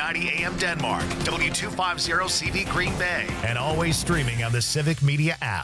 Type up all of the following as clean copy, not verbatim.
1290 AM Denmark, W250CV Green Bay, and always streaming on the Civic Media app.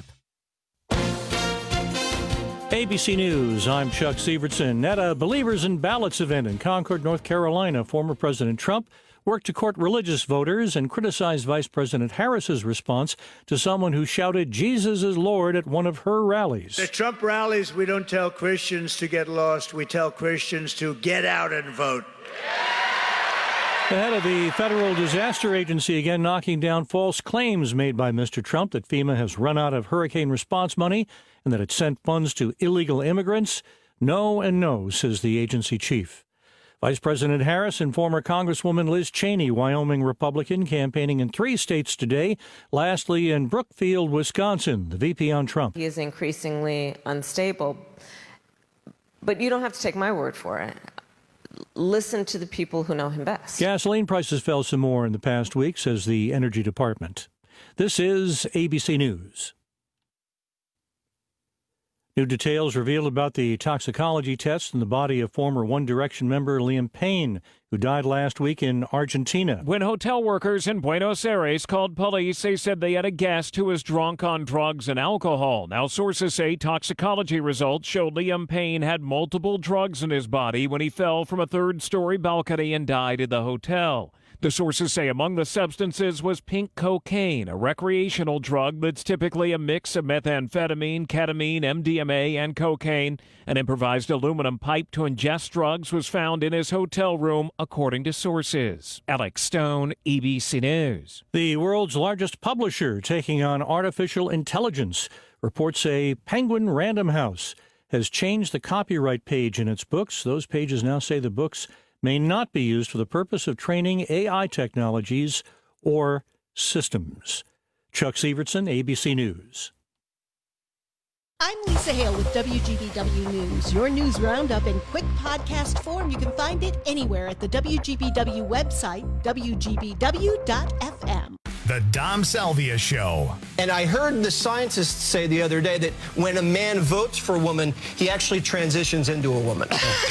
ABC News, I'm Chuck Sievertson. At a Believers in Ballots event in Concord, North Carolina, former President Trump worked to court religious voters and criticized Vice President Harris's response to someone who shouted Jesus is Lord at one of her rallies. At Trump rallies, we don't tell Christians to get lost. We tell Christians to get out and vote. The head of the Federal Disaster Agency again knocking down false claims made by Mr. Trump that FEMA has run out of hurricane response money and that it sent funds to illegal immigrants. No and no, says the agency chief. Vice President Harris and former Congresswoman Liz Cheney, Wyoming Republican, campaigning in 3 states today. Lastly, in Brookfield, Wisconsin, the VP on Trump. He is increasingly unstable, but you don't have to take my word for it. Listen to the people who know him best. Gasoline prices fell some more in the past week, says the Energy Department. This is ABC News. New details revealed about the toxicology test in the body of former One Direction member Liam Payne, who died last week in Argentina. When hotel workers in Buenos Aires called police, they said they had a guest who was drunk on drugs and alcohol. Now, sources say toxicology results showed Liam Payne had multiple drugs in his body when he fell from a 3rd-story balcony and died in the hotel. The sources say among the substances was pink cocaine, a recreational drug that's typically a mix of methamphetamine, ketamine, MDMA, and cocaine. An improvised aluminum pipe to ingest drugs was found in his hotel room, according to sources. Alex Stone, ABC News. The world's largest publisher taking on artificial intelligence. Reports say Penguin Random House has changed the copyright page in its books. Those pages now say the books may not be used for the purpose of training AI technologies or systems. Chuck Sievertson, ABC News. I'm Lisa Hale with WGBW News. Your news roundup in quick podcast form. You can find it anywhere at the WGBW website, WGBW.FM. The Dom Salvia Show. And I heard the scientists say the other day that when a man votes for a woman, he actually transitions into a woman.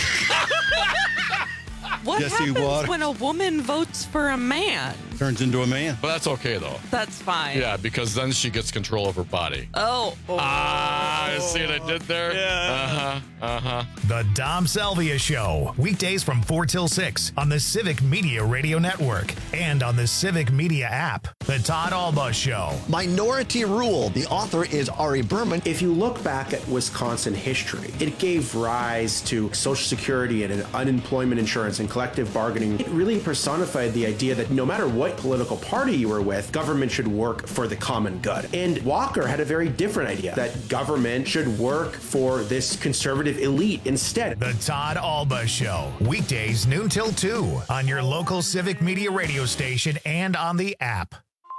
What happens when a woman votes for a man? Turns into a man. But that's okay, though. That's fine. Yeah, because then she gets control of her body. Oh. See what I did there? Yeah. The Dom Salvia Show. Weekdays from 4 till 6 on the Civic Media Radio Network and on the Civic Media app. The Todd Alba Show. Minority Rule. The author is Ari Berman. If you look back at Wisconsin history, it gave rise to Social Security and unemployment insurance and collective bargaining. It really personified the idea that no matter what political party you were with, government should work for the common good. And Walker had a very different idea, that government should work for this conservative elite instead. The Todd Alba Show. Weekdays noon till 2 on your local Civic Media radio station and on the app.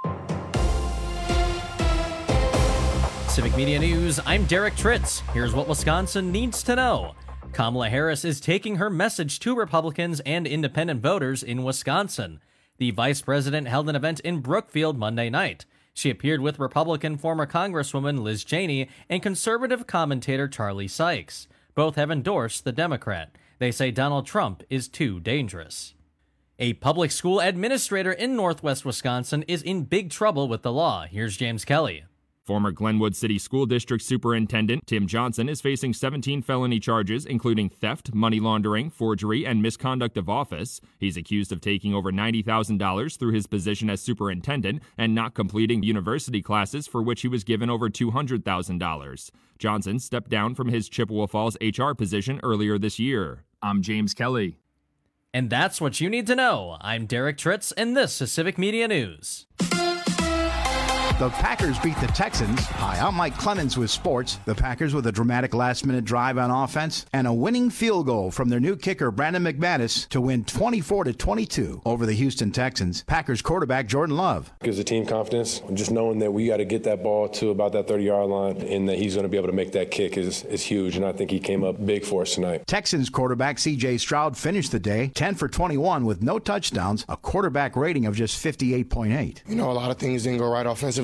Civic Media News, I'm Derek Tritz. Here's what Wisconsin needs to know. Kamala Harris is taking her message to Republicans and independent voters in Wisconsin. The vice president held an event in Brookfield Monday night. She appeared with Republican former Congresswoman Liz Cheney and conservative commentator Charlie Sykes. Both have endorsed the Democrat. They say Donald Trump is too dangerous. A public school administrator in northwest Wisconsin is in big trouble with the law. Here's James Kelly. Former Glenwood City School District Superintendent Tim Johnson is facing 17 felony charges, including theft, money laundering, forgery, and misconduct of office. He's accused of taking over $90,000 through his position as superintendent and not completing university classes for which he was given over $200,000. Johnson stepped down from his Chippewa Falls HR position earlier this year. I'm James Kelly. And that's what you need to know. I'm Derek Tritz, and this is Civic Media News. The Packers beat the Texans. Hi, I'm Mike Clemens with sports. The Packers with a dramatic last-minute drive on offense and a winning field goal from their new kicker, Brandon McManus, to win 24-22 over the Houston Texans. Packers quarterback Jordan Love. Gives the team confidence. Just knowing that we got to get that ball to about that 30-yard line and that he's going to be able to make that kick is huge, and I think he came up big for us tonight. Texans quarterback C.J. Stroud finished the day 10 for 21 with no touchdowns, a quarterback rating of just 58.8. You know, a lot of things didn't go right offensively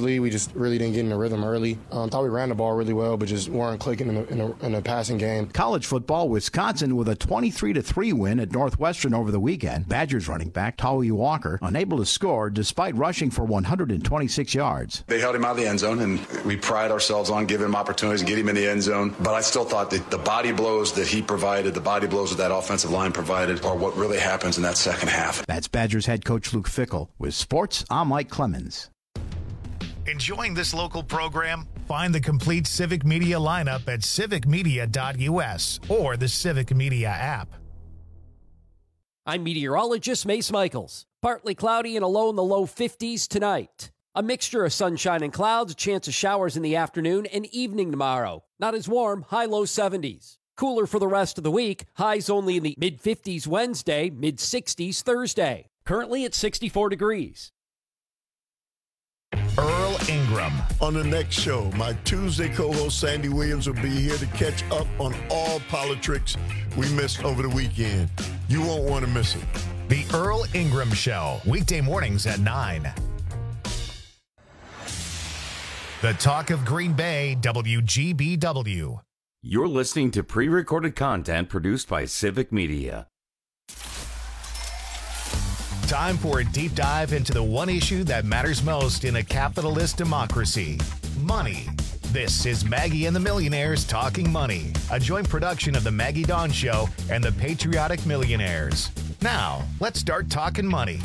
defensively, we just really didn't get in the rhythm early. Thought we ran the ball really well, but just weren't clicking in the passing game. College football, Wisconsin with a 23-3 win at Northwestern over the weekend. Badgers running back Tawee Walker unable to score despite rushing for 126 yards. They held him out of the end zone, and we pride ourselves on giving him opportunities and get him in the end zone. But I still thought that the body blows that he provided, the body blows that offensive line provided, are what really happens in that second half. That's Badgers head coach Luke Fickell. With sports, I'm Mike Clemens. Enjoying this local program? Find the complete Civic Media lineup at civicmedia.us or the Civic Media app. I'm meteorologist Mace Michaels. Partly cloudy and a low in the low 50s tonight. A mixture of sunshine and clouds, a chance of showers in the afternoon and evening tomorrow. Not as warm, high low 70s. Cooler for the rest of the week, highs only in the mid-50s Wednesday, mid-60s Thursday. Currently at 64 degrees. Earl Ingram. On the next show, my Tuesday co-host Sandy Williams will be here to catch up on all politics we missed over the weekend. You won't want to miss it. The Earl Ingram Show, weekday mornings at 9. The Talk of Green Bay, WGBW. You're listening to pre-recorded content produced by Civic Media. Time for a deep dive into the one issue that matters most in a capitalist democracy: money. This is Maggie and the Millionaires Talking Money, a joint production of The Maggie Dawn Show and The Patriotic Millionaires. Now, let's start talking money.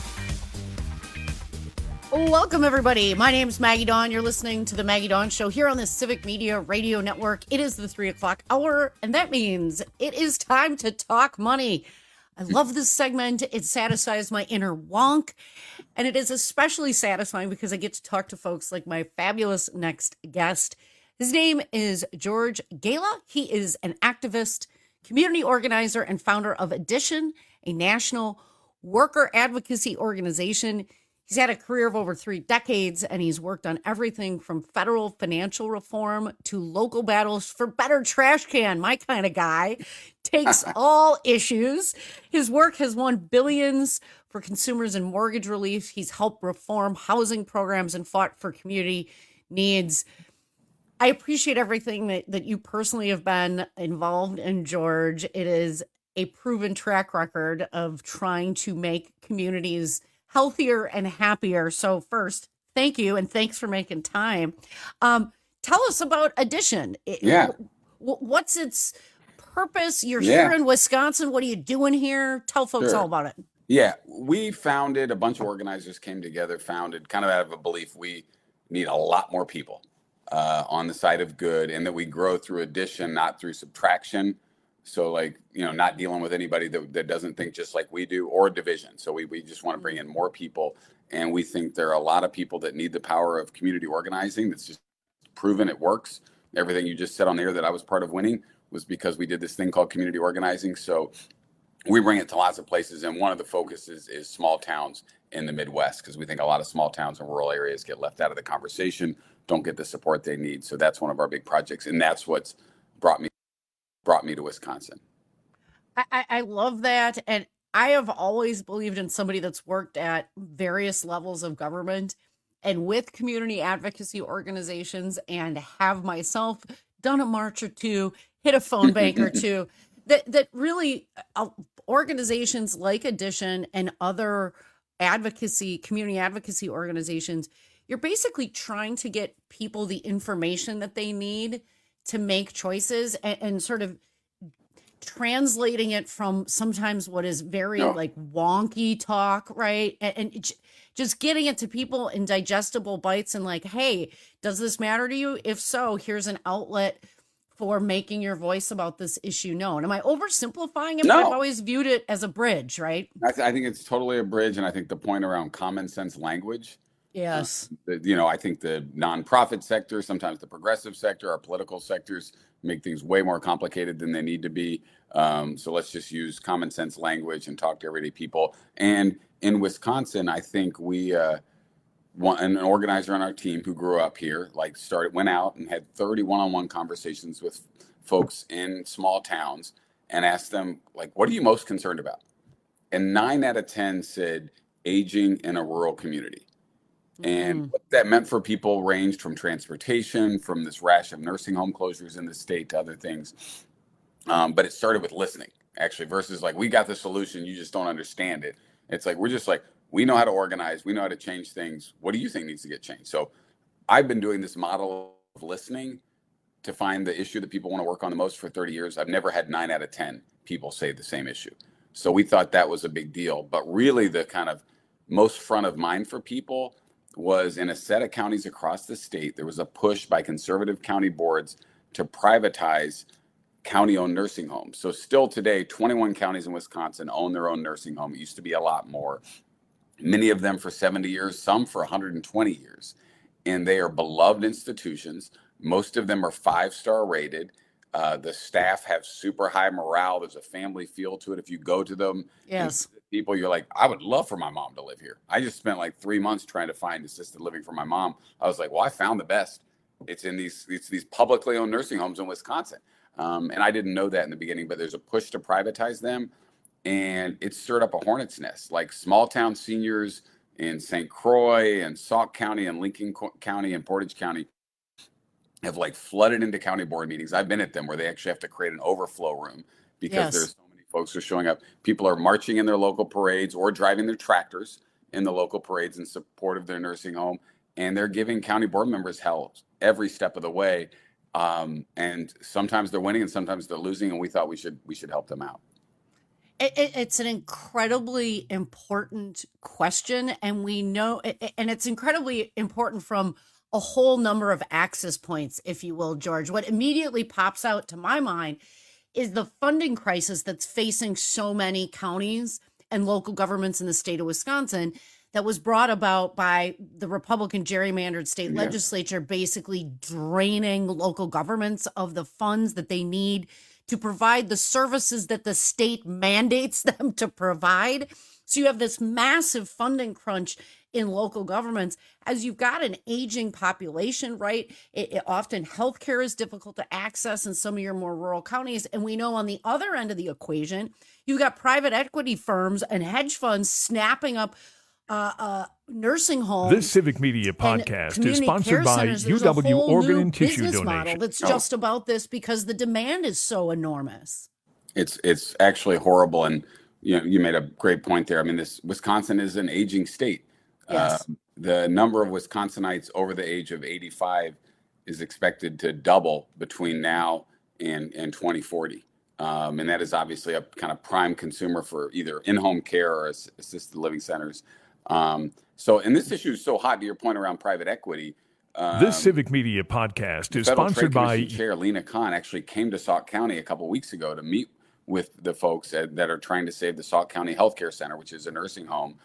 Welcome, everybody. My name is Maggie Dawn. You're listening to The Maggie Dawn Show here on the Civic Media Radio Network. It is the 3 o'clock hour, and that means it is time to talk money. I love this segment. It satisfies my inner wonk, and it is especially satisfying because I get to talk to folks like my fabulous next guest. His name is George Gala. He is an activist, community organizer, and founder of Addition, a national worker advocacy organization. He's had a career of over 3 decades, and he's worked on everything from federal financial reform to local battles for better trash can. My kind of guy takes all issues. His work has won billions for consumers and mortgage relief. He's helped reform housing programs and fought for community needs. I appreciate everything that you personally have been involved in, George. It is a proven track record of trying to make communities healthier and happier. So first, thank you, and thanks for making time. Tell us about Addition. What's its purpose? You're here in Wisconsin. What are you doing here? Tell folks all about it. Yeah, we founded, a bunch of organizers came together, founded kind of out of a belief we need a lot more people on the side of good, and that we grow through addition, not through subtraction. So not dealing with anybody that doesn't think just like we do, or division. So we just want to bring in more people. And we think there are a lot of people that need the power of community organizing. That's just proven it works. Everything you just said on the air that I was part of winning was because we did this thing called community organizing. So we bring it to lots of places. And one of the focuses is small towns in the Midwest, because we think a lot of small towns and rural areas get left out of the conversation, don't get the support they need. So that's one of our big projects. And that's what's brought me to Wisconsin. I love that. And I have always believed in somebody that's worked at various levels of government and with community advocacy organizations, and have myself done a march or two, hit a phone bank or two, that really organizations like Addition and other community advocacy organizations, you're basically trying to get people the information that they need to make choices, and sort of translating it from sometimes what is very wonky talk, right? And just getting it to people in digestible bites, and like, hey, does this matter to you? If so, here's an outlet for making your voice about this issue known. Am I oversimplifying it? No. I've always viewed it as a bridge, right? I think it's totally a bridge. And I think the point around common sense language. Yes. I think the nonprofit sector, sometimes the progressive sector, our political sectors make things way more complicated than they need to be. So let's just use common sense language and talk to everyday people. And in Wisconsin, I think we, an organizer on our team who grew up here, went out and had 30 one-on-one conversations with folks in small towns and asked them, what are you most concerned about? And 9 out of 10 said aging in a rural community. And what that meant for people ranged from transportation, from this rash of nursing home closures in the state to other things. But it started with listening, actually, versus like, we got the solution, you just don't understand it. It's like, we're just like, we know how to organize, we know how to change things. What do you think needs to get changed? So I've been doing this model of listening to find the issue that people want to work on the most for 30 years. I've never had 9 out of 10 people say the same issue. So we thought that was a big deal. But really the kind of most front of mind for people was in a set of counties across the state, there was a push by conservative county boards to privatize county-owned nursing homes. So still today, 21 counties in Wisconsin own their own nursing home. It used to be a lot more. Many of them for 70 years, some for 120 years. And they are beloved institutions. Most of them are 5-star rated. The staff have super high morale. There's a family feel to it. If you go to them, yes, people, you're like, I would love for my mom to live here. I just spent like 3 months trying to find assisted living for my mom. I was like, well, I found the best. It's in these publicly owned nursing homes in Wisconsin. And I didn't know that in the beginning, but there's a push to privatize them. And it stirred up a hornet's nest, like small town seniors in St. Croix and Sauk County and Lincoln County and Portage County have like flooded into county board meetings. I've been at them where they actually have to create an overflow room because there's so many folks who are showing up. People are marching in their local parades or driving their tractors in the local parades in support of their nursing home. And they're giving county board members hell every step of the way. And sometimes they're winning and sometimes they're losing. And we thought we should help them out. It's an incredibly important question. And we know, and it's incredibly important from a whole number of access points, if you will, George. What immediately pops out to my mind is the funding crisis that's facing so many counties and local governments in the state of Wisconsin that was brought about by the Republican gerrymandered state legislature, basically draining local governments of the funds that they need to provide the services that the state mandates them to provide. So you have this massive funding crunch in local governments as you've got an aging population, right? Often healthcare is difficult to access in some of your more rural counties. And we know on the other end of the equation, you've got private equity firms and hedge funds snapping up nursing homes. This Civic Media podcast is sponsored by UW Organ and Tissue Donation. That's just about this because the demand is so enormous. It's actually horrible. And you made a great point there. I mean, Wisconsin is an aging state. Yes. The number of Wisconsinites over the age of 85 is expected to double between now and 2040. And that is obviously a kind of prime consumer for either in-home care or assisted living centers. And this issue is so hot, to your point around private equity. This Civic Media podcast is sponsored by Chair Lena Khan actually came to Sauk County a couple of weeks ago to meet with the folks that are trying to save the Sauk County Healthcare Center, which is a nursing home.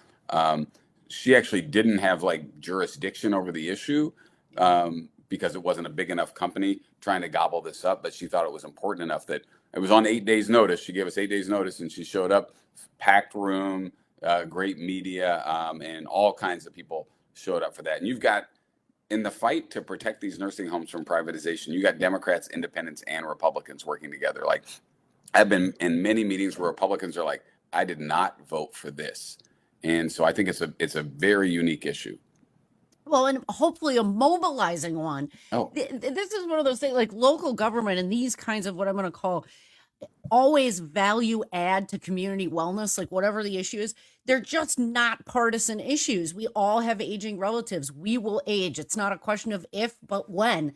She actually didn't have like jurisdiction over the issue because it wasn't a big enough company trying to gobble this up, but she thought it was important enough that it was on 8 days notice. She gave us 8 days notice and she showed up, packed room, great media, and all kinds of people showed up for that. And you've got, in the fight to protect these nursing homes from privatization, you got Democrats, independents, and Republicans working together. Like, I've been in many meetings where Republicans are like, I did not vote for this. And so I think it's a very unique issue. Well, and hopefully a mobilizing one. Oh. This is one of those things like local government and these kinds of what I'm going to call always value add to community wellness, like whatever the issue is, they're just not partisan issues. We all have aging relatives. We will age. It's not a question of if, but when.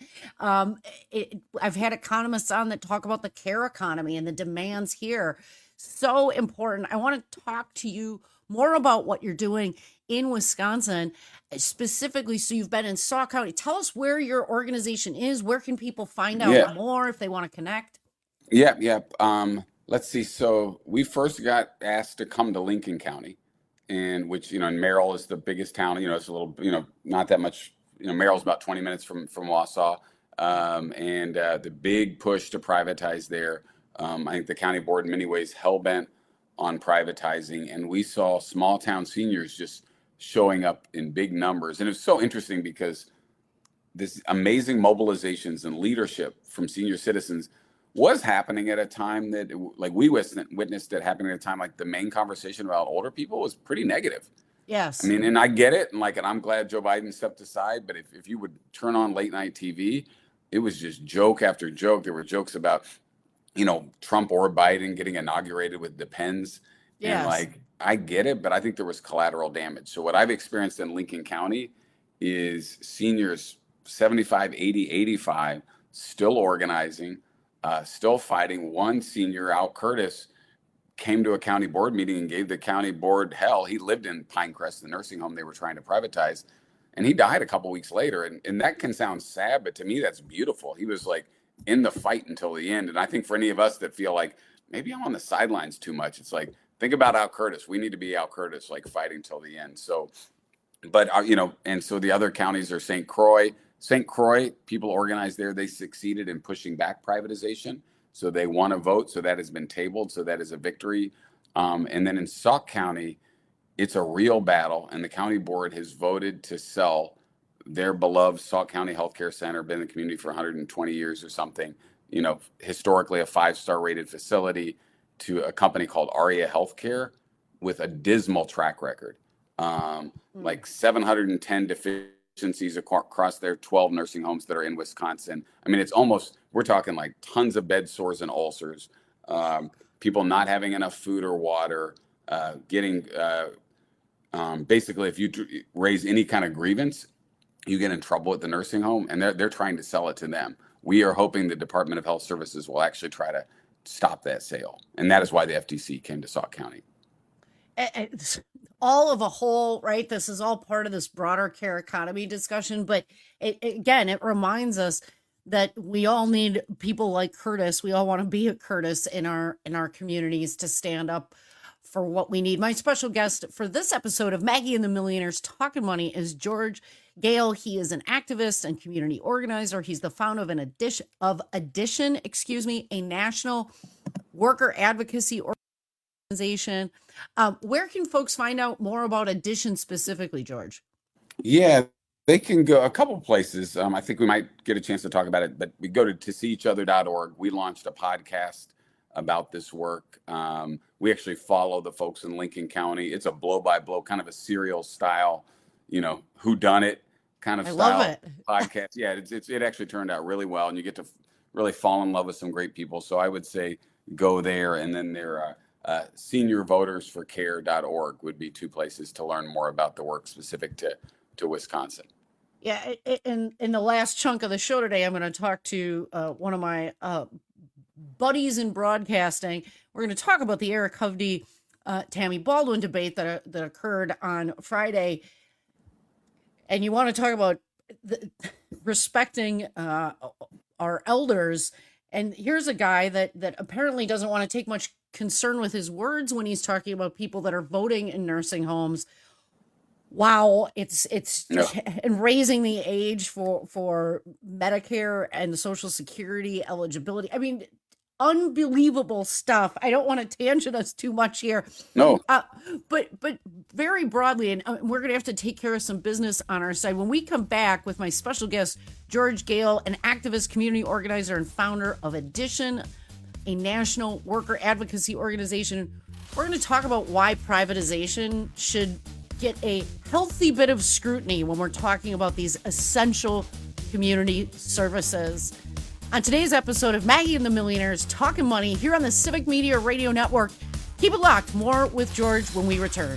I've had economists on that talk about the care economy and the demands here. So important. I want to talk to you more about what you're doing in Wisconsin, specifically. So you've been in Sauk County. Tell us where your organization is. Where can people find out more if they want to connect? Yeah. Let's see. So we first got asked to come to Lincoln County, and Merrill is the biggest town. It's a little, not that much. Merrill's about 20 minutes from Wausau, and the big push to privatize there. I think the county board in many ways hell-bent on privatizing, and we saw small town seniors just showing up in big numbers. And it was so interesting because this amazing mobilizations and leadership from senior citizens was happening at a time that, like, we witnessed it happening at a time like the main conversation about older people was pretty negative. Yes. I mean, and I get it. And I'm glad Joe Biden stepped aside. But if you would turn on late night TV, it was just joke after joke. There were jokes about, Trump or Biden getting inaugurated with Depends. Yes. And I get it, but I think there was collateral damage. So what I've experienced in Lincoln County is seniors 75, 80, 85 still organizing, still fighting. One senior, Al Curtis, came to a county board meeting and gave the county board hell. He lived in Pinecrest, the nursing home they were trying to privatize, and he died a couple weeks later. And that can sound sad, but to me, that's beautiful. He was in the fight until the end. And I think for any of us that feel like maybe I'm on the sidelines too much, it's think about Al Curtis. We need to be Al Curtis, fighting till the end. So, but, and so the other counties are St. Croix. St. Croix, people organized there. They succeeded in pushing back privatization. So they won a vote. So that has been tabled. So that is a victory. And then in Sauk County, it's a real battle. And the county board has voted to sell their beloved Sauk County Healthcare Center, been in the community for 120 years or something, historically a 5-star rated facility, to a company called Aria Healthcare with a dismal track record. 710 deficiencies across their 12 nursing homes that are in Wisconsin. I mean, we're talking tons of bed sores and ulcers, people not having enough food or water, getting, basically, if you raise any kind of grievance, you get in trouble at the nursing home, and they're trying to sell it to them. We are hoping the Department of Health Services will actually try to stop that sale. And that is why the FTC came to Sauk County. It's all of a whole, right? This is all part of this broader care economy discussion. But it reminds us that we all need people like Curtis. We all want to be a Curtis in our communities to stand up for what we need. My special guest for this episode of Maggie and the Millionaires Talking Money is George Gale. He is an activist and community organizer. He's the founder of Addition, a national worker advocacy organization. Where can folks find out more about Addition specifically, George? Yeah, they can go a couple places. I think we might get a chance to talk about it, but we go to seeeachoother.org. We launched a podcast about this work. We actually follow the folks in Lincoln County. It's a blow-by-blow, kind of a serial style, whodunit kind of style podcast. Yeah, it actually turned out really well, and you get to really fall in love with some great people. So I would say go there, and then there seniorvotersforcare.org would be two places to learn more about the work specific to Wisconsin. Yeah, in the last chunk of the show today, I'm going to talk to one of my buddies in broadcasting. We're going to talk about the Eric Hovde, Tammy Baldwin debate that occurred on Friday. And you want to talk about respecting our elders. And here's a guy that apparently doesn't want to take much concern with his words when he's talking about people that are voting in nursing homes. Wow, it's and raising the age for Medicare and the Social Security eligibility. I mean, unbelievable stuff. I don't want to tangent us too much here. No. But very broadly, and we're going to have to take care of some business on our side. When we come back with my special guest, George Gale, an activist, community organizer, and founder of Addition, a national worker advocacy organization, we're going to talk about why privatization should get a healthy bit of scrutiny when we're talking about these essential community services. On today's episode of Maggie and the Millionaires Talking Money here on the Civic Media Radio Network. Keep it locked. More with George when we return.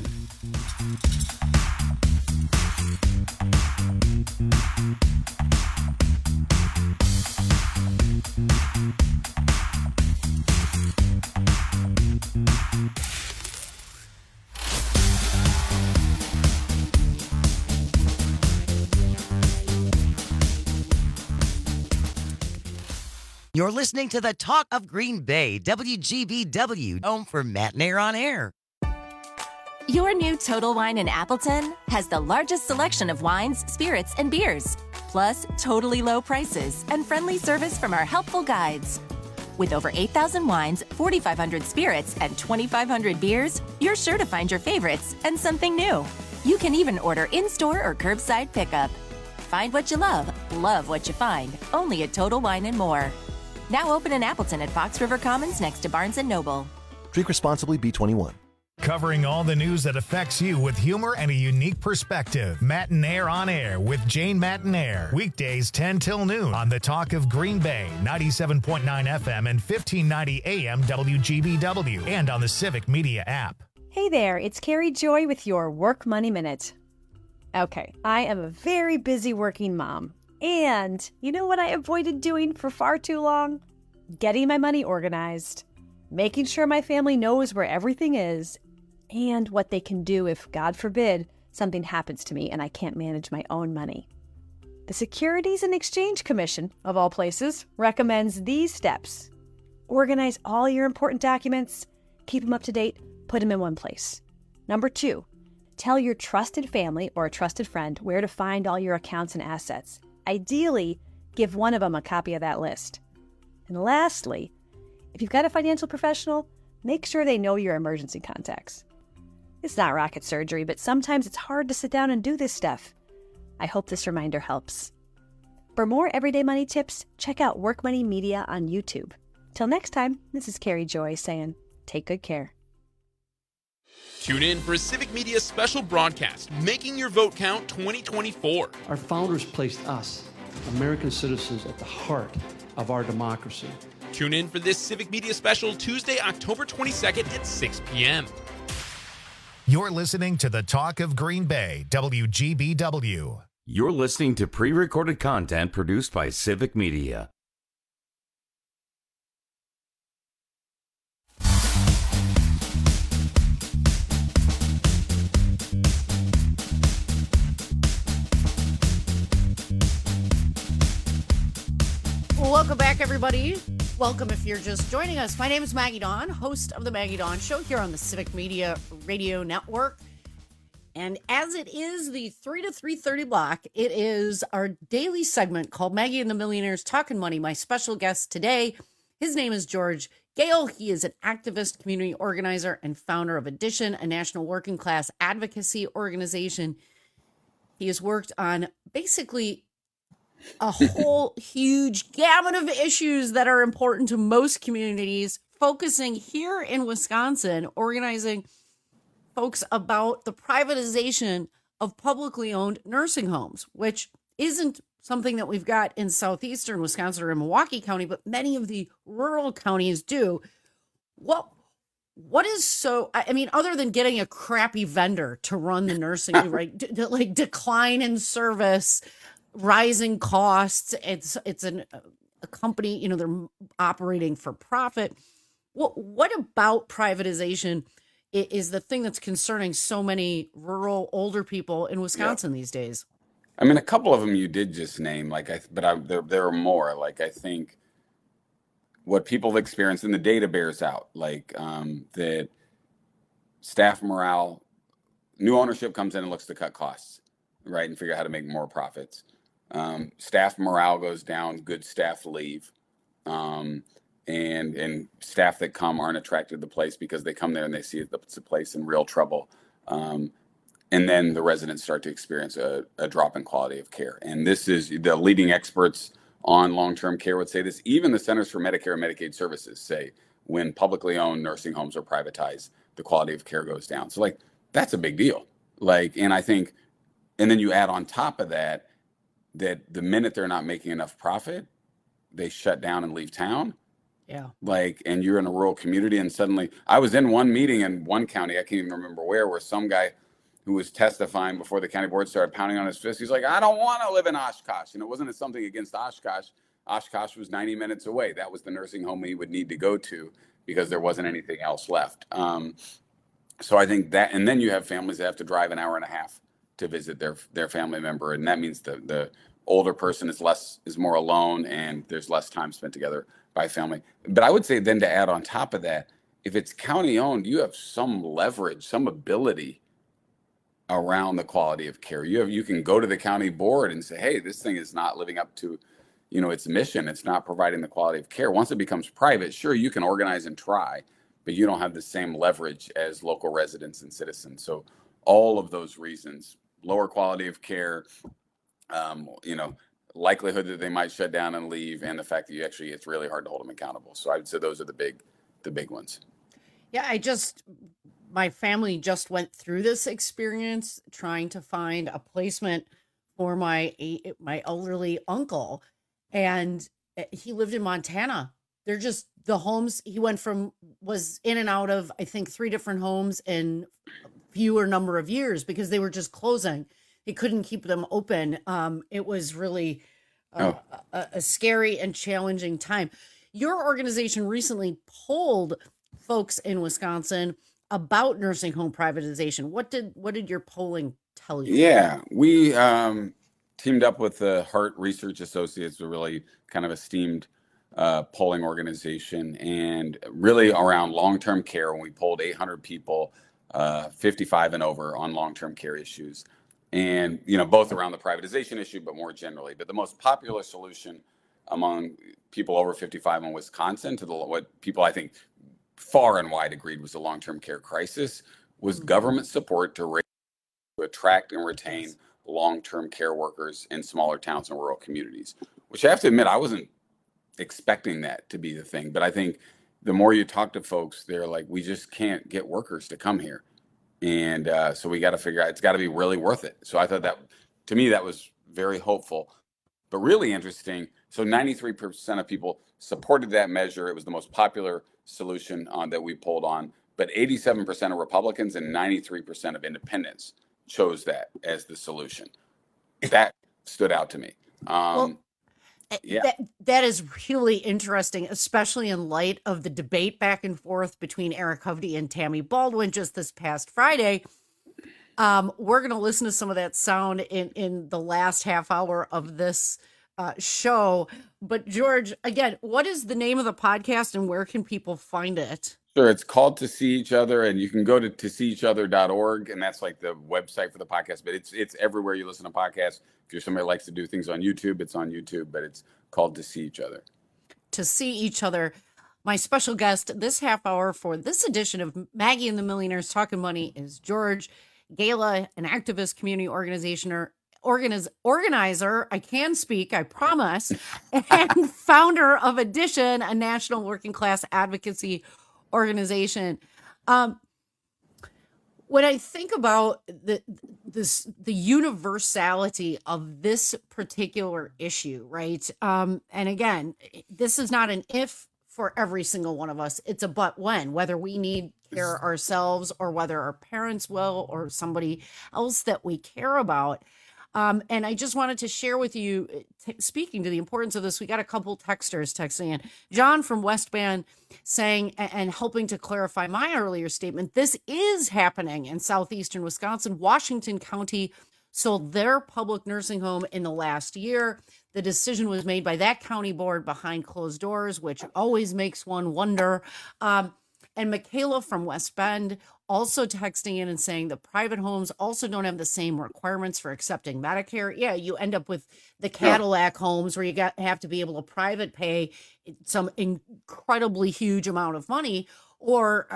You're listening to the Talk of Green Bay, WGBW, home for Matt Nair on Air. Your new Total Wine in Appleton has the largest selection of wines, spirits, and beers, plus totally low prices and friendly service from our helpful guides. With over 8,000 wines, 4,500 spirits, and 2,500 beers, you're sure to find your favorites and something new. You can even order in-store or curbside pickup. Find what you love what you find, only at Total Wine and More. Now open in Appleton at Fox River Commons next to Barnes & Noble. Drink responsibly, B21. Covering all the news that affects you with humor and a unique perspective. Matinaire on Air with Jane Matinaire. Weekdays 10 till noon on the Talk of Green Bay, 97.9 FM and 1590 AM WGBW, and on the Civic Media app. Hey there, it's Carrie Joy with your Work Money Minute. Okay, I am a very busy working mom. And you know what I avoided doing for far too long? Getting my money organized. Making sure my family knows where everything is and what they can do if, God forbid, something happens to me and I can't manage my own money. The Securities and Exchange Commission, of all places, recommends these steps. Organize all your important documents, keep them up to date, put them in one place. Number 2, tell your trusted family or a trusted friend where to find all your accounts and assets. Ideally, give one of them a copy of that list. And lastly, if you've got a financial professional, make sure they know your emergency contacts. It's not rocket surgery, but sometimes it's hard to sit down and do this stuff. I hope this reminder helps. For more everyday money tips, check out Work Money Media on YouTube. Till next time, this is Carrie Joy saying, take good care. Tune in for a Civic Media special broadcast, Making Your Vote Count 2024. Our founders placed us, American citizens, at the heart of our democracy. Tune in for this Civic Media special Tuesday, October 22nd at 6 p.m. You're listening to the Talk of Green Bay, WGBW. You're listening to pre-recorded content produced by Civic Media. Welcome back, everybody. Welcome if you're just joining us. My name is Maggie Dawn, host of the Maggie Dawn Show here on the Civic Media Radio Network. And as it is the 3 to 3:30 block, it is our daily segment called Maggie and the Millionaires Talking Money. My special guest today, his name is George Gale. He is an activist, community organizer, and founder of Addition, a national working class advocacy organization. He has worked on basically a whole huge gamut of issues that are important to most communities, focusing here in Wisconsin, organizing folks about the privatization of publicly owned nursing homes, which isn't something that we've got in southeastern Wisconsin or in Milwaukee County, but many of the rural counties do. What is so, I mean, other than getting a crappy vendor to run the nursing, right? Like decline in service, rising costs. It's a company, you know, they're operating for profit. What about privatization is the thing that's concerning so many rural older people in Wisconsin these days? I mean, a couple of them you did just name, there are more. Like, I think what people have experienced, and the data bears out, that staff morale, new ownership comes in and looks to cut costs, right, and figure out how to make more profits. Staff morale goes down, good staff leave, and staff that come aren't attracted to the place because they come there and they see it's a place in real trouble. And then the residents start to experience a drop in quality of care. And this is the leading experts on long-term care would say this. Even the Centers for Medicare and Medicaid Services say when publicly owned nursing homes are privatized, the quality of care goes down. So that's a big deal. And I think, and then you add on top of that the minute they're not making enough profit, they shut down and leave town. Yeah. And you're in a rural community, and suddenly I was in one meeting in one county, I can't even remember where some guy who was testifying before the county board started pounding on his fist. He's like, I don't want to live in Oshkosh. And it wasn't something against Oshkosh. Oshkosh was 90 minutes away. That was the nursing home he would need to go to because there wasn't anything else left. So I think that, and then you have families that have to drive an hour and a half to visit their family member. And that means the older person is more alone, and there's less time spent together by family. But I would say then, to add on top of that, if it's county owned, you have some leverage, some ability around the quality of care. You can go to the county board and say, hey, this thing is not living up to, its mission. It's not providing the quality of care. Once it becomes private, sure, you can organize and try, but you don't have the same leverage as local residents and citizens. So all of those reasons, lower quality of care, likelihood that they might shut down and leave, and the fact that it's really hard to hold them accountable. So I would say those are the big ones. Yeah, I just my family just went through this experience trying to find a placement for my elderly uncle, and he lived in Montana. They're just the homes he was in and out of, I think, 3 different homes in fewer number of years because they were just closing. He couldn't keep them open. It was really a scary and challenging time. Your organization recently polled folks in Wisconsin about nursing home privatization. What did your polling tell you? Yeah, we teamed up with the Hart Research Associates, a really kind of esteemed polling organization, and really around long-term care. When we polled 800 people, 55 and over, on long-term care issues, and both around the privatization issue, but more generally. But the most popular solution among people over 55 in Wisconsin, what people I think far and wide agreed was the long-term care crisis, was government support to attract and retain long-term care workers in smaller towns and rural communities. Which I have to admit, I wasn't expecting that to be the thing, but I think the more you talk to folks, they're like, we just can't get workers to come here. And so we got to figure out, it's got to be really worth it. So I thought that, to me, that was very hopeful, but really interesting. So 93% of people supported that measure. It was the most popular solution that we polled on, but 87% of Republicans and 93% of independents chose that as the solution. That stood out to me. Yeah. That is really interesting, especially in light of the debate back and forth between Eric Hovde and Tammy Baldwin just this past Friday. We're going to listen to some of that sound in the last half hour of this show. But George, again, what is the name of the podcast and where can people find it? Sure. It's called To See Each Other, and you can go to toseeeachother.org, and that's like the website for the podcast, but it's everywhere you listen to podcasts. If you're somebody who likes to do things on YouTube, it's on YouTube, but it's called To See Each Other. To See Each Other. My special guest this half hour for this edition of Maggie and the Millionaires Talking Money is George Gala, an activist, community organizer, I can speak, I promise, and founder of Addition, a national working class advocacy organization. When I think about the universality of this particular issue, right? And again, this is not an if for every single one of us. It's a but when, whether we need care ourselves or whether our parents will or somebody else that we care about. And I just wanted to share with you, speaking to the importance of this, we got a couple texters texting in. John from West Bend saying, and helping to clarify my earlier statement, this is happening in southeastern Wisconsin. Washington County sold their public nursing home in the last year. The decision was made by that county board behind closed doors, which always makes one wonder. And Michaela from West Bend also texting in and saying the private homes also don't have the same requirements for accepting Medicare. Yeah, you end up with the Cadillac homes where you have to be able to private pay some incredibly huge amount of money, or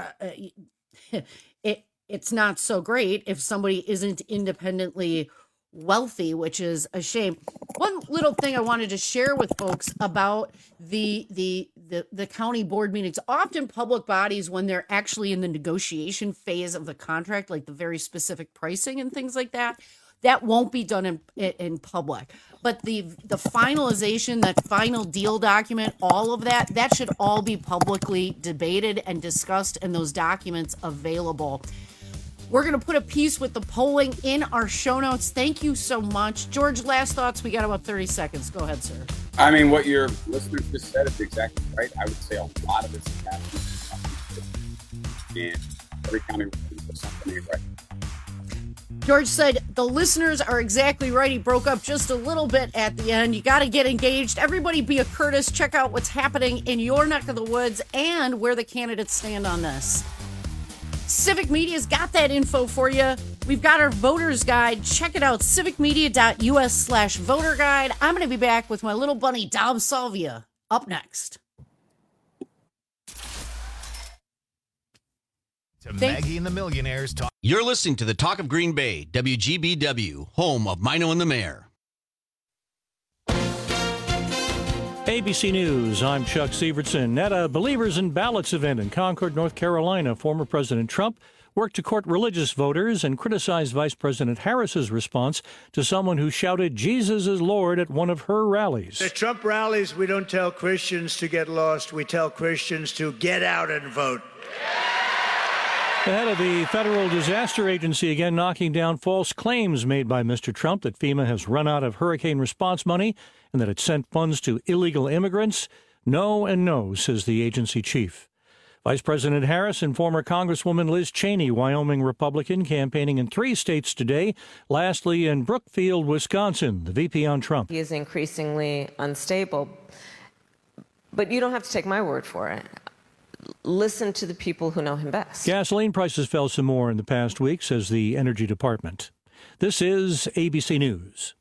it's not so great if somebody isn't independently wealthy, which is a shame. One little thing I wanted to share with folks about the county board meetings. Often public bodies, when they're actually in the negotiation phase of the contract, like the very specific pricing and things like that, that won't be done in public. But the finalization, that final deal document, all of that should all be publicly debated and discussed, and those documents available. We're going to put a piece with the polling in our show notes. Thank you so much. George, last thoughts. We got about 30 seconds. Go ahead, sir. I mean, what your listener just said is exactly right. I would say a lot of this is happening. And every county does something right. George said the listeners are exactly right. He broke up just a little bit at the end. You got to get engaged. Everybody be a Curtis. Check out what's happening in your neck of the woods and where the candidates stand on this. Civic Media's got that info for you. We've got our voters guide. Check it out, civicmedia.us/voter guide. I'm going to be back with my little bunny, Dom Salvia, up next. Maggie and the Millionaires Talk. You're listening to the Talk of Green Bay, WGBW, home of Mino and the Mayor. ABC News, I'm Chuck Severson. At a Believers in Ballots event in Concord, North Carolina, former President Trump worked to court religious voters and criticized Vice President Harris's response to someone who shouted Jesus is Lord at one of her rallies. At Trump rallies, we don't tell Christians to get lost. We tell Christians to get out and vote. The head of the Federal Disaster Agency again knocking down false claims made by Mr. Trump that FEMA has run out of hurricane response money and that it sent funds to illegal immigrants. No and no, says the agency chief. Vice President Harris and former Congresswoman Liz Cheney, Wyoming Republican, campaigning in 3 states today. Lastly, in Brookfield, Wisconsin, the VP on Trump. He is increasingly unstable, but you don't have to take my word for it. Listen to the people who know him best. Gasoline prices fell some more in the past week, says the Energy Department. This is ABC News.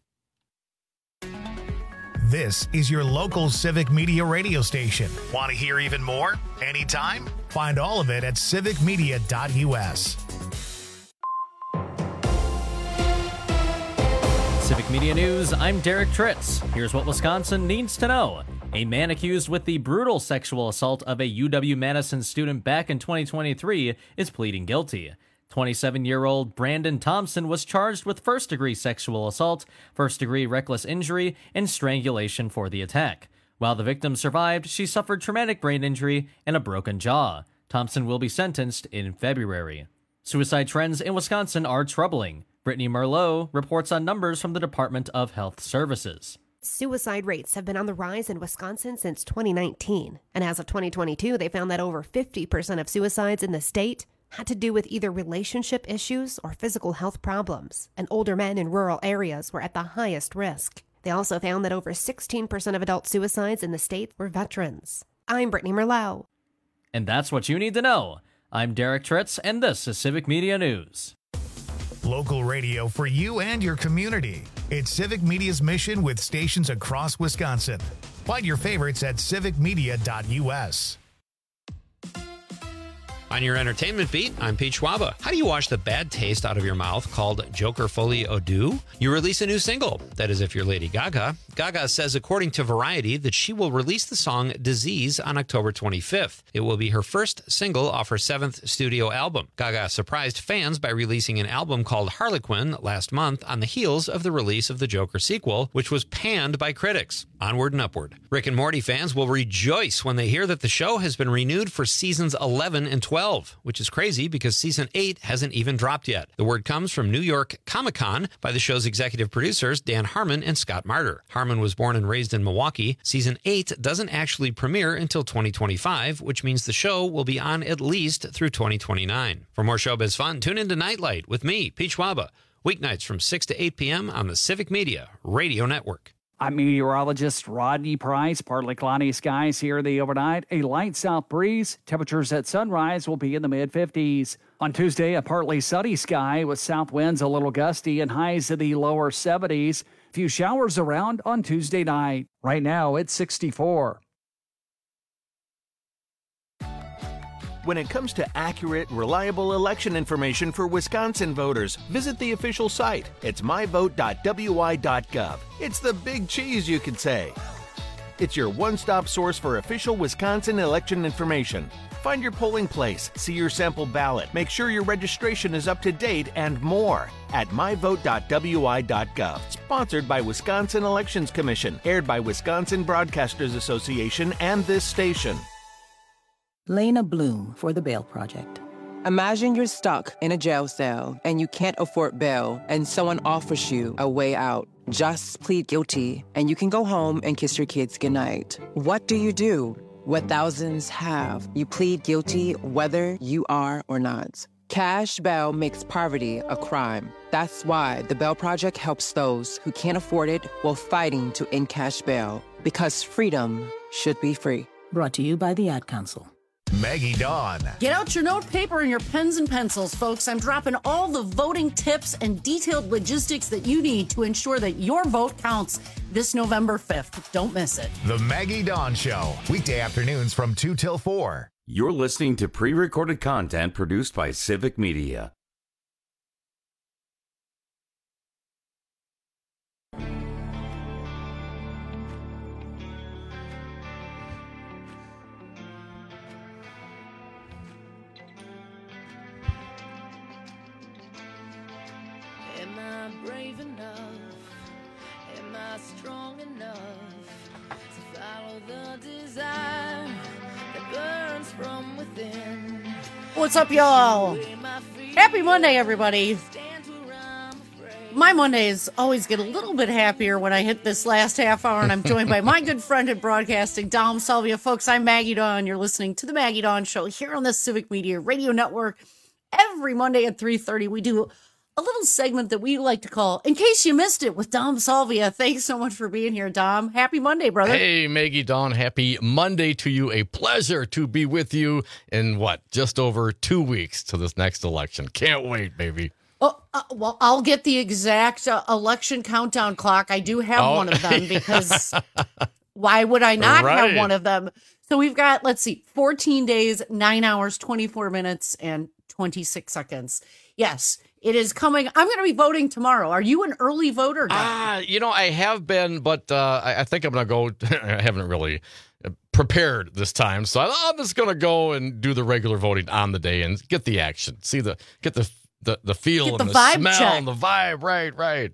This is your local Civic Media radio station. Want to hear even more? Anytime? Find all of it at civicmedia.us. Civic Media News, I'm Derek Tritz. Here's what Wisconsin needs to know. A man accused with the brutal sexual assault of a UW-Madison student back in 2023 is pleading guilty. 27-year-old Brandon Thompson was charged with first-degree sexual assault, first-degree reckless injury, and strangulation for the attack. While the victim survived, she suffered traumatic brain injury and a broken jaw. Thompson will be sentenced in February. Suicide trends in Wisconsin are troubling. Brittany Merlot reports on numbers from the Department of Health Services. Suicide rates have been on the rise in Wisconsin since 2019. And as of 2022, they found that over 50% of suicides in the state had to do with either relationship issues or physical health problems, and older men in rural areas were at the highest risk. They also found that over 16% of adult suicides in the state were veterans. I'm Brittany Merlot. And that's what you need to know. I'm Derek Tritz, and this is Civic Media News. Local radio for you and your community. It's Civic Media's mission with stations across Wisconsin. Find your favorites at civicmedia.us. On your entertainment beat, I'm Pete Schwaba. How do you wash the bad taste out of your mouth called Joker Folie Eau Douce? You release a new single. That is if you're Lady Gaga. Gaga says, according to Variety, that she will release the song Disease on October 25th. It will be her first single off her 7th studio album. Gaga surprised fans by releasing an album called Harlequin last month on the heels of the release of the Joker sequel, which was panned by critics. Onward and upward. Rick and Morty fans will rejoice when they hear that the show has been renewed for seasons 11 and 12, which is crazy because season 8 hasn't even dropped yet. The word comes from New York Comic-Con by the show's executive producers Dan Harmon and Scott Marder. Harmon was born and raised in Milwaukee. Season 8 doesn't actually premiere until 2025, which means the show will be on at least through 2029. For more showbiz fun, tune into Nightlight with me, Pete Schwaba, weeknights from 6 to 8 p.m. on the Civic Media Radio Network. I'm meteorologist Rodney Price. Partly cloudy skies here in the overnight. A light south breeze. Temperatures at sunrise will be in the mid-50s. On Tuesday, a partly sunny sky with south winds a little gusty and highs in the lower 70s. A few showers around on Tuesday night. Right now, it's 64. When it comes to accurate, reliable election information for Wisconsin voters, visit the official site. It's myvote.wi.gov. It's the big cheese, you could say. It's your one-stop source for official Wisconsin election information. Find your polling place, see your sample ballot, make sure your registration is up to date, and more at myvote.wi.gov. Sponsored by Wisconsin Elections Commission, aired by Wisconsin Broadcasters Association and this station. Lena Bloom for the Bail Project. Imagine you're stuck in a jail cell and you can't afford bail and someone offers you a way out. Just plead guilty and you can go home and kiss your kids goodnight. What do you do? What thousands have. You plead guilty whether you are or not. Cash bail makes poverty a crime. That's why the Bail Project helps those who can't afford it while fighting to end cash bail. Because freedom should be free. Brought to you by the Ad Council. Maggie Dawn. Get out your note paper and your pens and pencils, folks. I'm dropping all the voting tips and detailed logistics that you need to ensure that your vote counts this November 5th. Don't miss it. The Maggie Dawn Show, weekday afternoons from 2 till 4. You're listening to pre-recorded content produced by Civic Media. I brave enough? Am I strong enough to follow the desire that burns from within? What's up, y'all? Happy Monday, everybody. My Mondays always get a little bit happier when I hit this last half hour, and I'm joined by my good friend in broadcasting, Dom Salvia. Folks, I'm Maggie Dawn. You're listening to the Maggie Dawn Show here on the Civic Media Radio Network. Every Monday at 3:30, we do a little segment that we like to call In Case You Missed It with Dom Salvia. Thanks so much for being here, Dom. Happy Monday, brother. Hey, Maggie Dawn. Happy Monday to you. A pleasure to be with you in just over 2 weeks to this next election. Can't wait, baby. Oh, well, I'll get the exact election countdown clock. I do have one of them because why would I not have one of them? So we've got, 14 days, 9 hours, 24 minutes, and 26 seconds. Yes, it is coming. I'm going to be voting tomorrow. Are you an early voter? I have been, but I think I'm going to go. I haven't really prepared this time, so I'm just going to go and do the regular voting on the day and get the action, get the feel and the smell check. And the vibe. Right.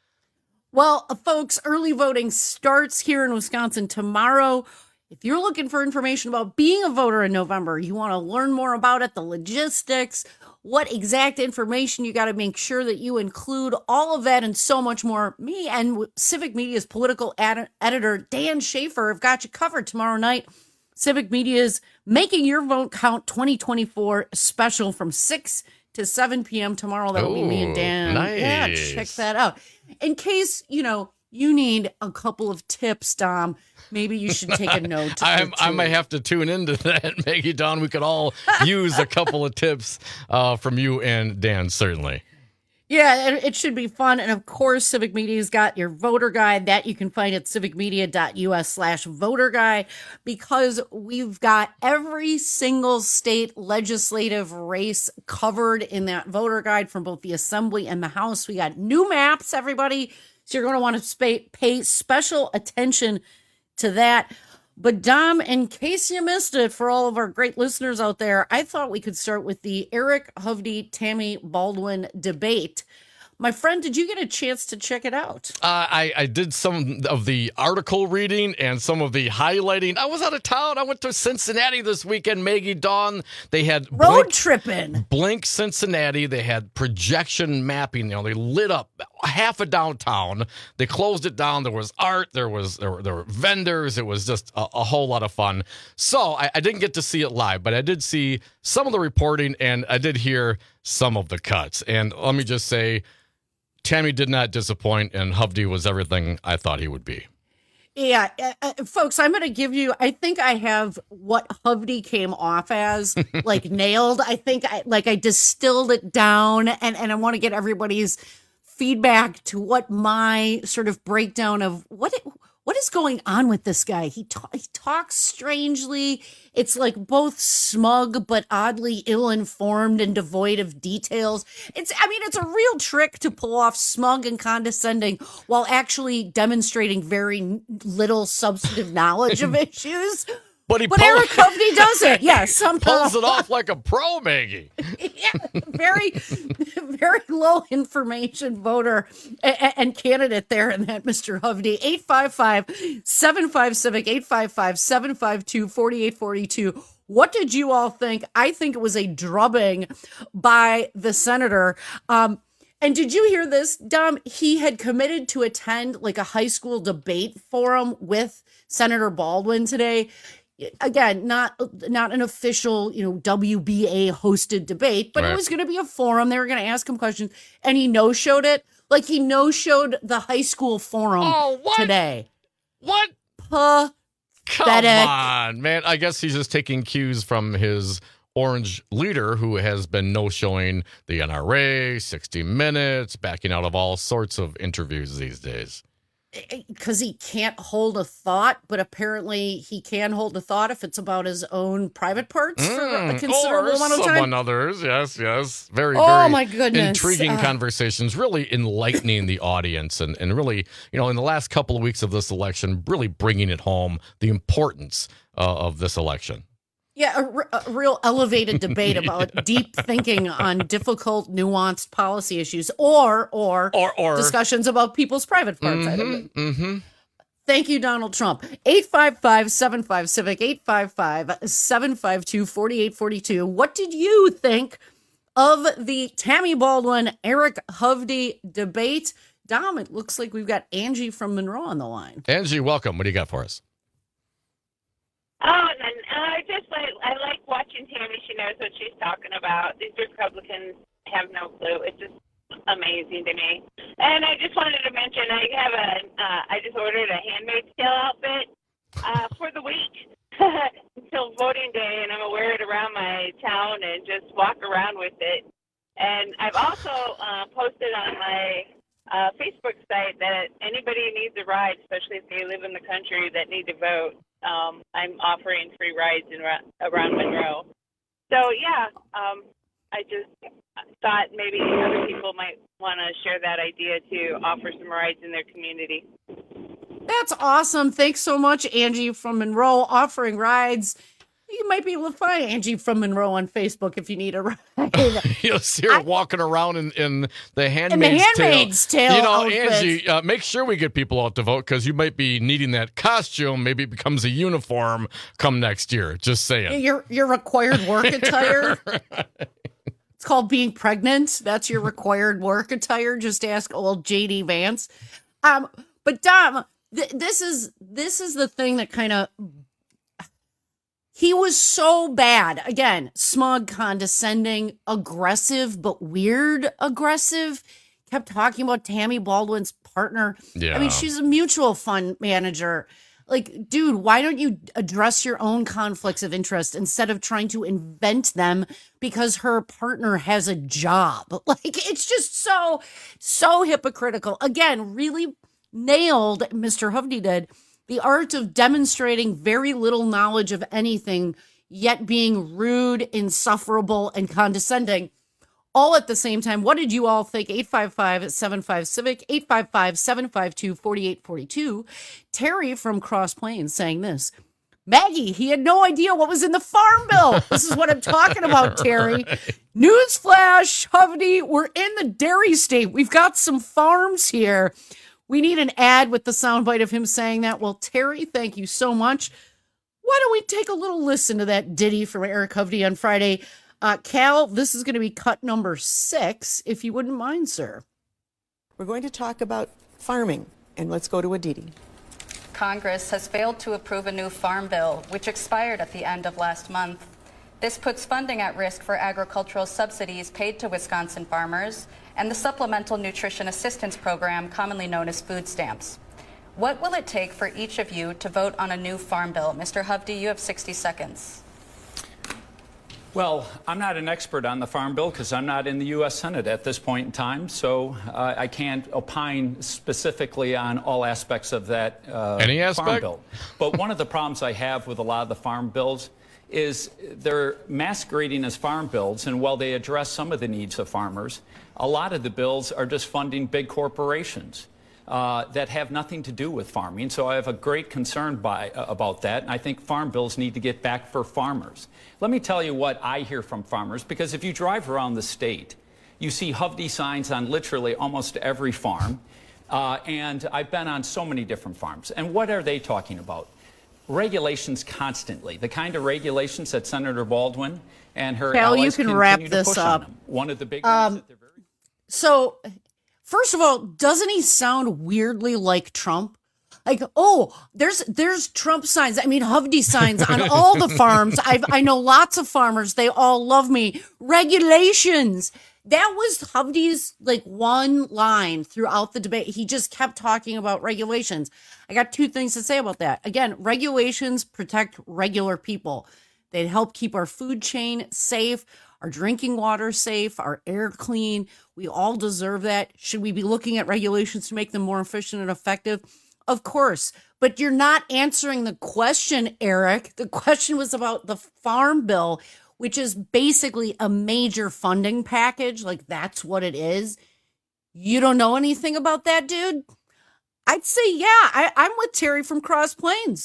Well, folks, early voting starts here in Wisconsin tomorrow. If you're looking for information about being a voter in November, you want to learn more about it, the logistics, what exact information you got to make sure that you include, all of that and so much more. Me and Civic Media's political editor, Dan Schaefer, have got you covered tomorrow night. Civic Media's Making Your Vote Count 2024 special from 6 to 7 p.m. tomorrow. That'll be me and Dan. Nice. Yeah, check that out. In case, you need a couple of tips, Dom, maybe you should take a note. I might have to tune into that, Maggie Dawn. We could all use a couple of tips from you and Dan, certainly. Yeah, it should be fun. And of course, Civic Media's got your voter guide that you can find at civicmedia.us/voter guide, because we've got every single state legislative race covered in that voter guide from both the Assembly and the House. We got new maps, everybody. So you're going to want to pay special attention to that. But Dom, in case you missed it, for all of our great listeners out there, I thought we could start with the Eric Hovde-Tammy Baldwin debate. My friend, did you get a chance to check it out? I did some of the article reading and some of the highlighting. I was out of town. I went to Cincinnati this weekend, Maggie Dawn. They had tripping. Blink Cincinnati. They had projection mapping. They lit up half of downtown. They closed it down. There was art. There were vendors. It was just a whole lot of fun. So I didn't get to see it live, but I did see some of the reporting and I did hear some of the cuts. And let me just say, Tammy did not disappoint, and Hovde was everything I thought he would be. Yeah, folks, I'm going to give you, I think I have what Hovde came off as, nailed. I think I distilled it down, and I want to get everybody's feedback to what my sort of breakdown of what is going on with this guy. He talks strangely. It's both smug but oddly ill-informed and devoid of details. It's a real trick to pull off smug and condescending while actually demonstrating very little substantive knowledge of issues. But Eric Hovde does it. Yeah, somehow. Pulls it off like a pro, Maggie. Yeah, very, very low information voter and candidate there in that Mr. Hovde. 855-75-CIVIC, 855-752-4842. What did you all think? I think it was a drubbing by the senator. And did you hear this, Dom? He had committed to attend a high school debate forum with Senator Baldwin today. Again, not an official, WBA hosted debate, but It was going to be a forum. They were going to ask him questions, and he no-showed it. He no-showed the high school forum today. What? Pathetic. Come on, man. I guess he's just taking cues from his orange leader, who has been no-showing the NRA, 60 Minutes, backing out of all sorts of interviews these days. Because he can't hold a thought, but apparently he can hold a thought if it's about his own private parts for a considerable amount of time. Or someone others, yes. Very my goodness. Intriguing conversations, really enlightening the audience and really, in the last couple of weeks of this election, really bringing it home, the importance of this election. Yeah, a real elevated debate about deep thinking on difficult, nuanced policy issues, or discussions about people's private parts. Thank you, Donald Trump. 855-75-CIVIC, 855-752-4842. What did you think of the Tammy Baldwin, Eric Hovde debate? Dom, it looks like we've got Angie from Monroe on the line. Angie, welcome. What do you got for us? Oh, and I like watching Tammy. She knows what she's talking about. These Republicans have no clue. It's just amazing to me. And I just wanted to mention I just ordered a Handmaid's Tale outfit for the week until voting day, and I'm gonna wear it around my town and just walk around with it. And I've also posted on my Facebook site that anybody who needs a ride, especially if they live in the country that need to vote, I'm offering free rides around Monroe. So, yeah, I just thought maybe other people might want to share that idea to offer some rides in their community. That's awesome. Thanks so much, Angie from Monroe, offering rides. You might be able to find Angie from Monroe on Facebook if you need a ride. You'll see her walking around in the Handmaid's Tale. You know, outfit. Angie, make sure we get people out to vote because you might be needing that costume. Maybe it becomes a uniform come next year. Just saying. Your required work attire. It's called being pregnant. That's your required work attire. Just ask old JD Vance. But Dom, this is the thing that kind of. He was so bad. Again, smug, condescending, aggressive, but weird aggressive. Kept talking about Tammy Baldwin's partner. Yeah. I mean, she's a mutual fund manager. Like, dude, why don't you address your own conflicts of interest instead of trying to invent them because her partner has a job? Like, it's just so hypocritical. Again, really nailed, Mr. Hovde did, the art of demonstrating very little knowledge of anything, yet being rude, insufferable, and condescending, all at the same time. What did you all think? 855-75-CIVIC, 855-752-4842. Terry from Cross Plains saying this. Maggie, he had no idea what was in the Farm Bill. This is what I'm talking about, Terry. Newsflash, Hovde, we're in the dairy state. We've got some farms here. We need an ad with the soundbite of him saying that. Well, Terry, thank you so much. Why don't we take a little listen to that ditty from Eric Hovde on Friday? Cal, this is going to be cut number 6, if you wouldn't mind, sir. We're going to talk about farming, and let's go to a ditty. Congress has failed to approve a new farm bill, which expired at the end of last month. This puts funding at risk for agricultural subsidies paid to Wisconsin farmers and the Supplemental Nutrition Assistance Program, commonly known as food stamps. What will it take for each of you to vote on a new farm bill? Mr. Hovde, you have 60 seconds. Well, I'm not an expert on the Farm Bill because I'm not in the U.S. Senate at this point in time, so I can't opine specifically on all aspects of that Farm Bill. But one of the problems I have with a lot of the farm bills is they're masquerading as farm bills, and while they address some of the needs of farmers, a lot of the bills are just funding big corporations that have nothing to do with farming. So I have a great concern about that, and I think farm bills need to get back for farmers. Let me tell you what I hear from farmers, because if you drive around the state, you see Hovde signs on literally almost every farm, and I've been on so many different farms. And what are they talking about? Regulations constantly, the kind of regulations that Senator Baldwin and her Cal, allies you can wrap continue to this push up. on them. One of the big ones that they're very... So, first of all, doesn't he sound weirdly like Trump? Like, oh, there's Trump signs. I mean, Hovde signs on all the farms. I know lots of farmers. They all love me. Regulations. That was Hovde's like one line throughout the debate. He just kept talking about regulations. I got 2 things to say about that. Again, regulations protect regular people. They help keep our food chain safe, our drinking water safe, our air clean. We all deserve that. Should we be looking at regulations to make them more efficient and effective? Of course. But you're not answering the question, Eric. The question was about the Farm Bill, which is basically a major funding package. Like, that's what it is. You don't know anything about that, dude? I'd say, yeah, I'm with Terry from Cross Plains.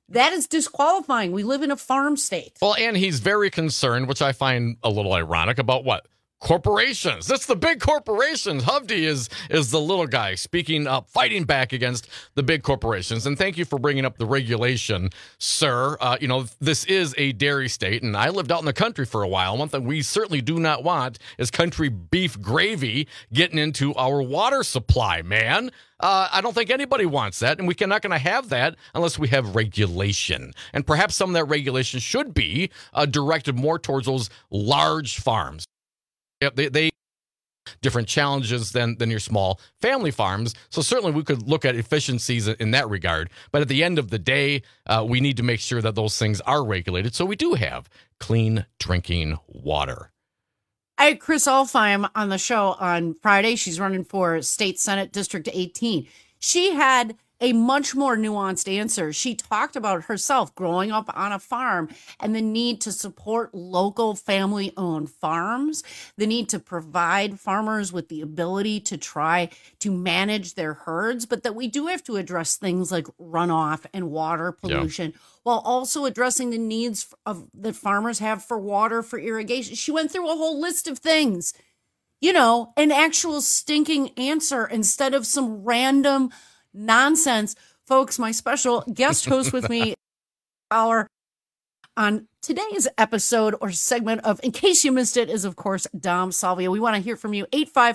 that is disqualifying. We live in a farm state. Well, and he's very concerned, which I find a little ironic, about what? Corporations. That's the big corporations. Hovde is the little guy speaking up, fighting back against the big corporations. And thank you for bringing up the regulation, sir. This is a dairy state, and I lived out in the country for a while. One thing we certainly do not want is country beef gravy getting into our water supply, man. I don't think anybody wants that, and we're not going to have that unless we have regulation. And perhaps some of that regulation should be directed more towards those large farms. Yep, they different challenges than your small family farms. So certainly we could look at efficiencies in that regard. But at the end of the day, we need to make sure that those things are regulated so we do have clean drinking water. I had Chris Alfheim on the show on Friday. She's running for State Senate District 18. She had a much more nuanced answer. She talked about herself growing up on a farm and the need to support local family-owned farms, the need to provide farmers with the ability to try to manage their herds, but that we do have to address things like runoff and water pollution, while also addressing the needs that farmers have for water, for irrigation. She went through a whole list of things. An actual stinking answer instead of some random nonsense. Folks, my special guest host with me on today's episode or segment of In Case You Missed It is, of course, Dom Salvia. We want to hear from you.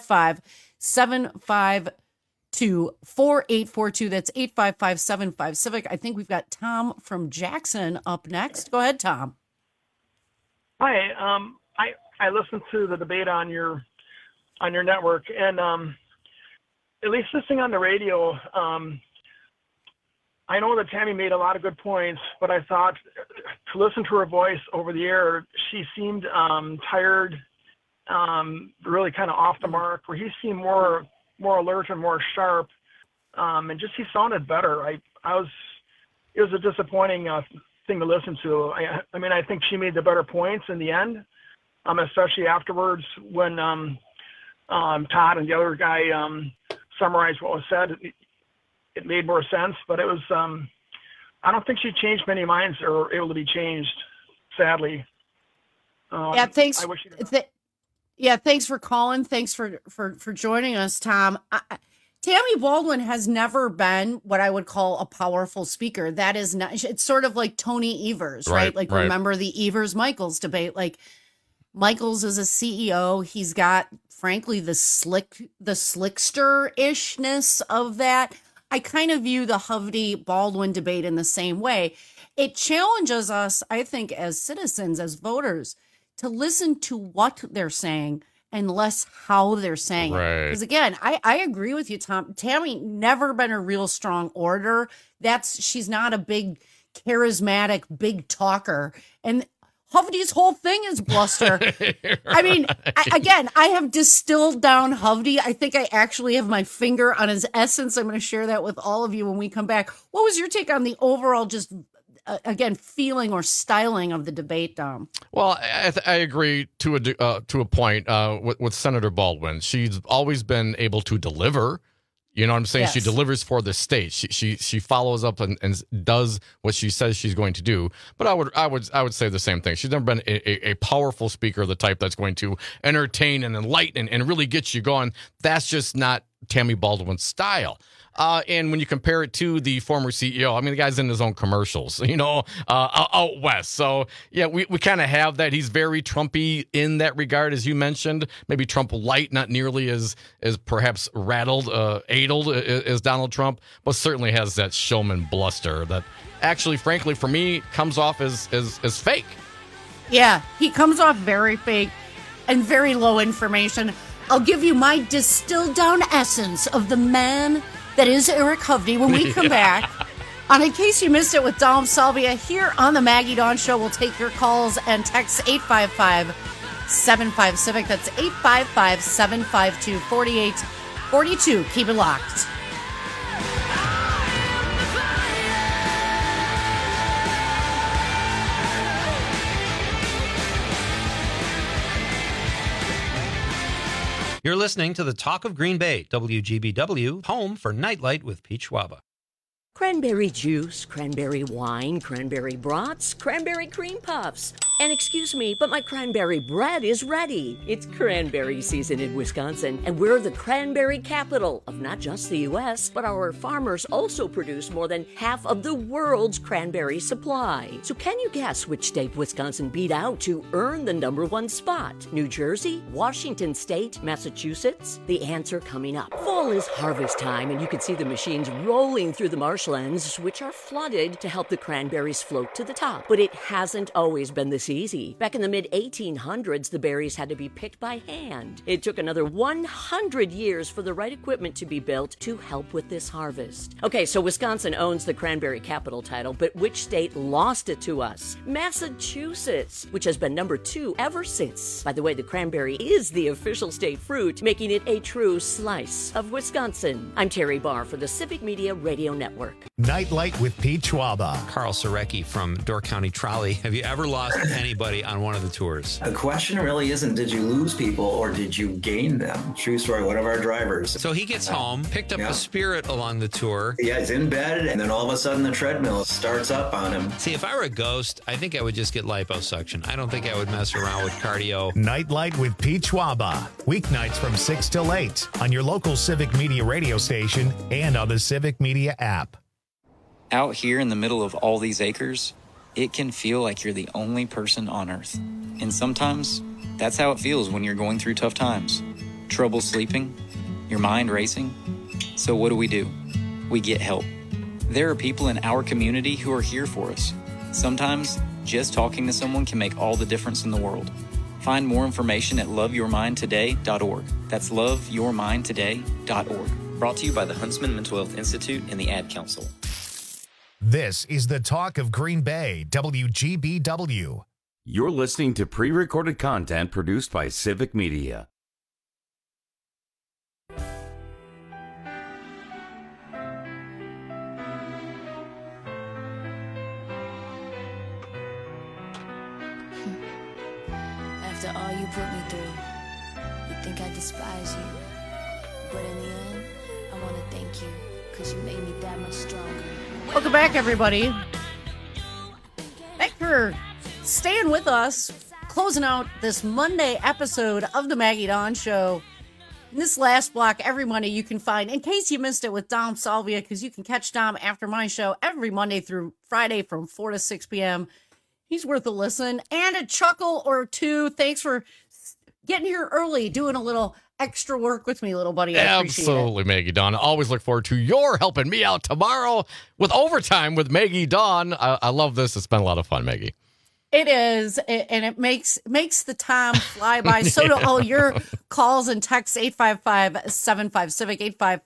855-752-4842. That's 855-75-CIVIC. I think we've got Tom from Jackson up next. Go ahead, Tom. Hi. I listened to the debate on your network, and at least listening on the radio, I know that Tammy made a lot of good points, but I thought to listen to her voice over the air, she seemed tired, really kind of off the mark, where he seemed more alert and more sharp, and just he sounded better. It was a disappointing thing to listen to. I mean, I think she made the better points in the end, especially afterwards when Todd and the other guy summarize what was said. It made more sense, but it was I don't think she changed many minds or able to be changed, sadly. Thanks. Thanks for calling. Thanks for joining us, Tom. Tammy Baldwin has never been what I would call a powerful speaker. That is not, it's sort of like Tony Evers, right? Remember the Evers-Michaels debate? Like, Michaels is a CEO. He's got, frankly, the slickster-ishness of that. I kind of view the Hovde-Baldwin debate in the same way. It challenges us, I think, as citizens, as voters, to listen to what they're saying and less how they're saying it. Because again, I agree with you, Tom. Tammy never been a real strong orator. She's not a big, charismatic, big talker. And Hovde's whole thing is bluster. I mean, I have distilled down Hovde. I think I actually have my finger on his essence. I'm going to share that with all of you when we come back. What was your take on the overall just, again, feeling or styling of the debate, Dom? Well, I agree to a point with Senator Baldwin. She's always been able to deliver. You know what I'm saying? Yes. She delivers for the state. She follows up and does what she says she's going to do. But I would say the same thing. She's never been a powerful speaker, the type that's going to entertain and enlighten and really get you going. That's just not Tammy Baldwin's style. And when you compare it to the former CEO, I mean, the guy's in his own commercials, out west. So, yeah, we kind of have that. He's very Trumpy in that regard, as you mentioned. Maybe Trump light, not nearly as perhaps addled as Donald Trump, but certainly has that showman bluster that actually, frankly, for me, comes off as fake. Yeah, he comes off very fake and very low information. I'll give you my distilled down essence of the man that is Eric Hovde when we come back. In case you missed it with Dom Salvia here on the Maggie Dawn Show, we'll take your calls and text 855-75-CIVIC. That's 855-752-4842. Keep it locked. You're listening to the Talk of Green Bay, WGBW, home for Nightlight with Pete Schwaba. Cranberry juice, cranberry wine, cranberry brats, cranberry cream puffs. And excuse me, but my cranberry bread is ready. It's cranberry season in Wisconsin, and we're the cranberry capital of not just the U.S., but our farmers also produce more than half of the world's cranberry supply. So can you guess which state Wisconsin beat out to earn the #1 spot? New Jersey, Washington State, Massachusetts? The answer coming up. Fall is harvest time, and you can see the machines rolling through the marshlands, which are flooded to help the cranberries float to the top. But it hasn't always been this easy. Back in the mid-1800s, the berries had to be picked by hand. It took another 100 years for the right equipment to be built to help with this harvest. Okay, so Wisconsin owns the cranberry capital title, but which state lost it to us? Massachusetts, which has been #2 ever since. By the way, the cranberry is the official state fruit, making it a true slice of Wisconsin. I'm Terry Barr for the Civic Media Radio Network. Nightlight with Pete Schwaba. Carl Sorecki from Door County Trolley. Have you ever lost anybody on one of the tours? The question really isn't did you lose people or did you gain them? True story, one of our drivers. So he gets home, picked up a Spirit along the tour. Yeah, he's in bed, and then all of a sudden the treadmill starts up on him. See, if I were a ghost, I think I would just get liposuction. I don't think I would mess around with cardio. Nightlight with Pete Schwaba. Weeknights from 6 till 8 on your local Civic Media radio station and on the Civic Media app. Out here in the middle of all these acres, it can feel like you're the only person on Earth. And sometimes, that's how it feels when you're going through tough times. Trouble sleeping, your mind racing. So what do? We get help. There are people in our community who are here for us. Sometimes, just talking to someone can make all the difference in the world. Find more information at loveyourmindtoday.org. That's loveyourmindtoday.org. Brought to you by the Huntsman Mental Health Institute and the Ad Council. This is the talk of Green Bay, WGBW. You're listening to pre-recorded content produced by Civic Media. After all you put me through, you think I despise you. But in the end, I want to thank you, because you made me that much stronger. Welcome back, everybody. Thanks for staying with us, closing out this Monday episode of the Maggie Dawn Show. In this last block, every Monday you can find, in case you missed it with Dom Salvia, because you can catch Dom after my show every Monday through Friday from 4 to 6 p.m. He's worth a listen and a chuckle or two. Thanks for getting here early, doing a little extra work with me, little buddy. I appreciate Absolutely, Maggie Dawn. I always look forward to your helping me out tomorrow with Overtime with Maggie Dawn. I love this. It's been a lot of fun, Maggie. It is, and it makes the time fly by. So do all your calls and texts, 855-75-CIVIC,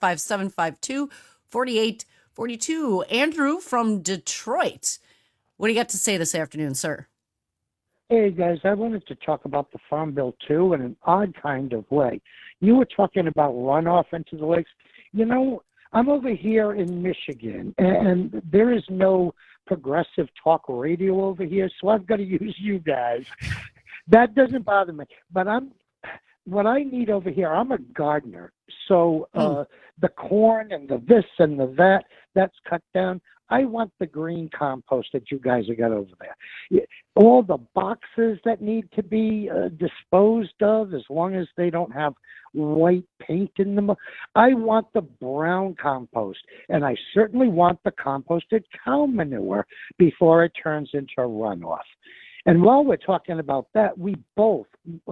855-752-4842. Andrew from Detroit. What do you got to say this afternoon, sir? Hey, guys, I wanted to talk about the Farm Bill, too, in an odd kind of way. You were talking about runoff into the lakes. You know, I'm over here in Michigan, and there is no progressive talk radio over here, so I've got to use you guys. That doesn't bother me. But what I need over here, I'm a gardener, so the corn and the this and the that, that's cut down. I want the green compost that you guys have got over there. All the boxes that need to be disposed of, as long as they don't have white paint in them. I want the brown compost, and I certainly want the composted cow manure before it turns into runoff. And while we're talking about that, we both,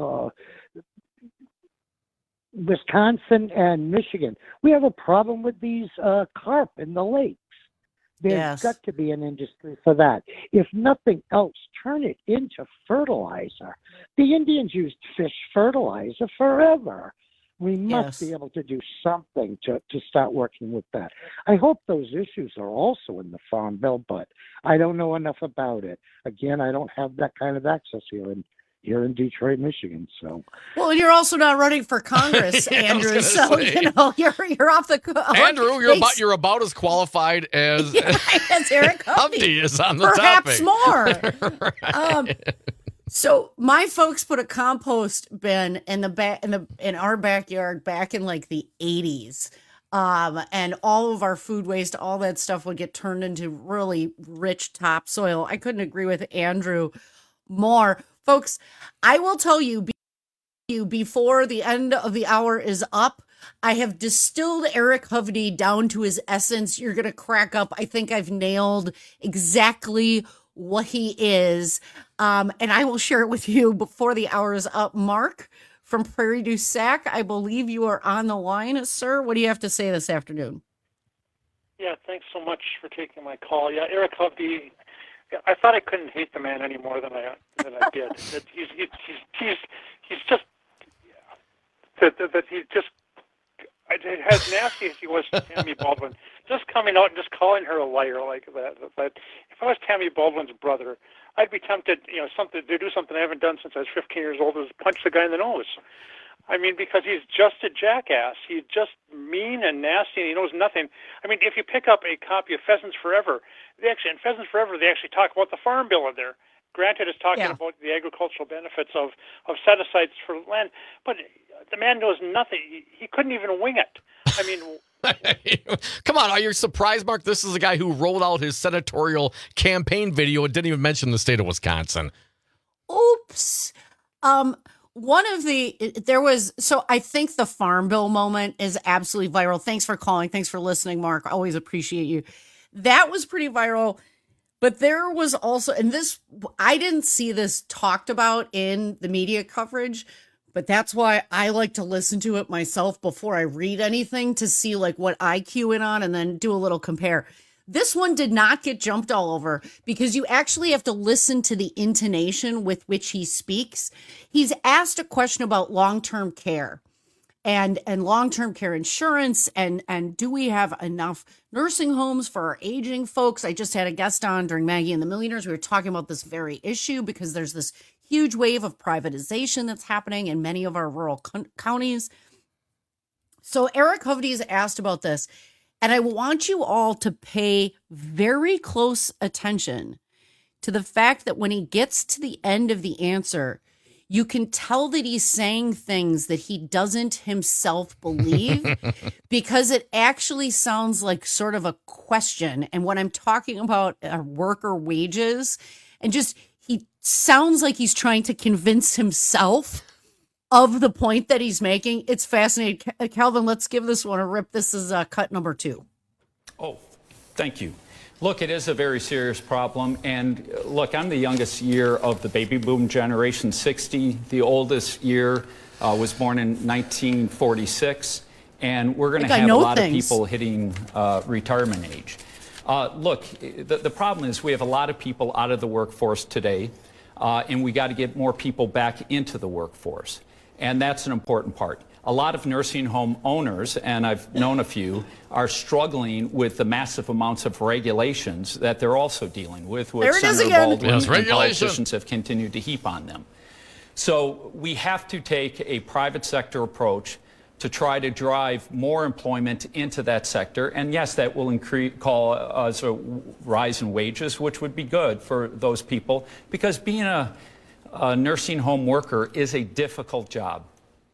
Wisconsin and Michigan, we have a problem with these carp in the lakes. There's got to be an industry for that. If nothing else, turn it into fertilizer. The Indians used fish fertilizer forever. We must be able to do something to start working with that. I hope those issues are also in the Farm Bill, but I don't know enough about it. Again, I don't have that kind of access here in Detroit, Michigan. So, well, you're also not running for Congress, Andrew. So you know you're off the. Andrew, you're about as qualified as as Eric Hovde is on the perhaps topic. More. Right. So my folks put a compost bin in our backyard back in like the 80s. And all of our food waste, all that stuff would get turned into really rich topsoil. I couldn't agree with Andrew more. Folks, I will tell you before the end of the hour is up, I have distilled Eric Hovde down to his essence. You're going to crack up. I think I've nailed exactly what he is. And I will share it with you before the hour is up. Mark from Prairie du Sac, I believe you are on the line, sir. What do you have to say this afternoon? Yeah, thanks so much for taking my call. Yeah, Eric Hovde, I thought I couldn't hate the man any more than I did. He's just as nasty as he was to Tammy Baldwin, just coming out and just calling her a liar like that. But if I was Tammy Baldwin's brother, I'd be tempted, to do something I haven't done since I was 15 years old, is punch the guy in the nose. I mean, because he's just a jackass. He's just mean and nasty, and he knows nothing. I mean, if you pick up a copy of Pheasants Forever, they actually talk about the Farm Bill in there. Granted, it's talking about the agricultural benefits of set-asides for land, but the man knows nothing. He couldn't even wing it. I mean... Come on, are you surprised, Mark? This is a guy who rolled out his senatorial campaign video and didn't even mention the state of Wisconsin. Oops. I think the Farm Bill moment is absolutely viral. Thanks for calling. Thanks for listening, Mark. Always appreciate you. That was pretty viral. But there was also, and this, I didn't see this talked about in the media coverage, but that's why I like to listen to it myself before I read anything to see like what I cue in on and then do a little compare. This one did not get jumped all over because you actually have to listen to the intonation with which he speaks. He's asked a question about long-term care and long-term care insurance and do we have enough nursing homes for our aging folks? I just had a guest on during Maggie and the Millionaires. We were talking about this very issue because there's this huge wave of privatization that's happening in many of our rural counties. So Eric Hovde is asked about this, and I want you all to pay very close attention to the fact that when he gets to the end of the answer, you can tell that he's saying things that he doesn't himself believe because it actually sounds like sort of a question. And when I'm talking about worker wages and just, he sounds like he's trying to convince himself of the point that he's making. It's fascinating. Calvin, let's give this one a rip. This is cut number 2. Oh, thank you. Look, it is a very serious problem. And look, I'm the youngest year of the baby boom generation, 60. The oldest year was born in 1946. And we're going to have a lot of people hitting retirement age. Look, the problem is we have a lot of people out of the workforce today, and we got to get more people back into the workforce. And that's an important part. A lot of nursing home owners, and I've known a few, are struggling with the massive amounts of regulations that they're also dealing with Senator Baldwin and politicians have continued to heap on them. So we have to take a private sector approach to try to drive more employment into that sector. And yes, that will cause a rise in wages, which would be good for those people, because being a nursing home worker is a difficult job.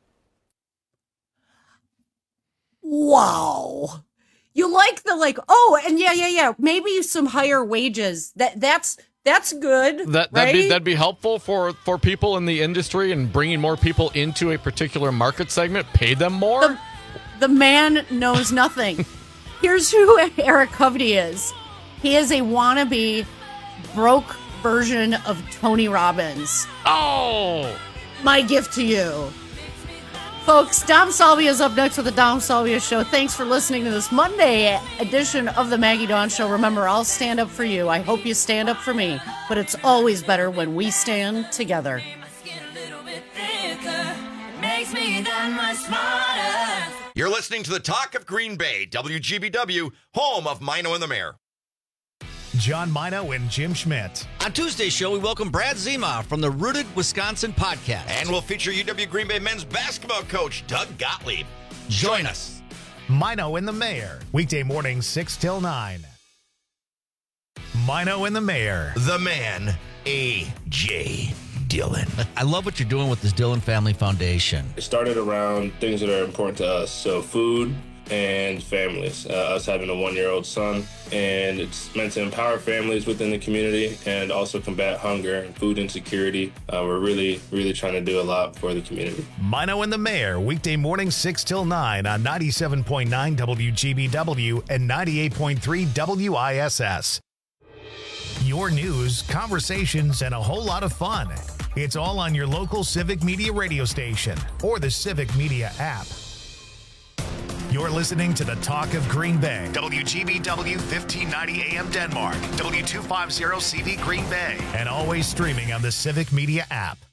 Wow. You like and yeah. Maybe some higher wages. That's good. That'd be helpful for people in the industry and bringing more people into a particular market segment. Pay them more. The man knows nothing. Here's who Eric Hovde is. He is a wannabe broke version of Tony Robbins. Oh, my gift to you. Folks, Dom Salvia is up next with the Dom Salvia Show. Thanks for listening to this Monday edition of the Maggie Dawn Show. Remember, I'll stand up for you. I hope you stand up for me. But it's always better when we stand together. You're listening to the Talk of Green Bay, WGBW, home of Mino and the Mayor. John Mino and Jim Schmidt. On Tuesday's show, we welcome Brad Zima from the Rooted Wisconsin podcast. And we'll feature UW Green Bay men's basketball coach, Doug Gottlieb. Join us. Mino and the Mayor, weekday mornings 6 till 9. Mino and the Mayor. The man, A.J. Dillon. I love what you're doing with this Dillon Family Foundation. It started around things that are important to us. So food, and families. Us having a 1-year-old son, and it's meant to empower families within the community and also combat hunger and food insecurity. We're really trying to do a lot for the community. Mino and the Mayor, weekday mornings 6 till 9 on 97.9 WGBW and 98.3 WISS. Your news, conversations, and a whole lot of fun. It's all on your local Civic Media radio station or the Civic Media app. You're listening to the Talk of Green Bay. WGBW 1590 AM Denmark, W250 CV Green Bay, and always streaming on the Civic Media app.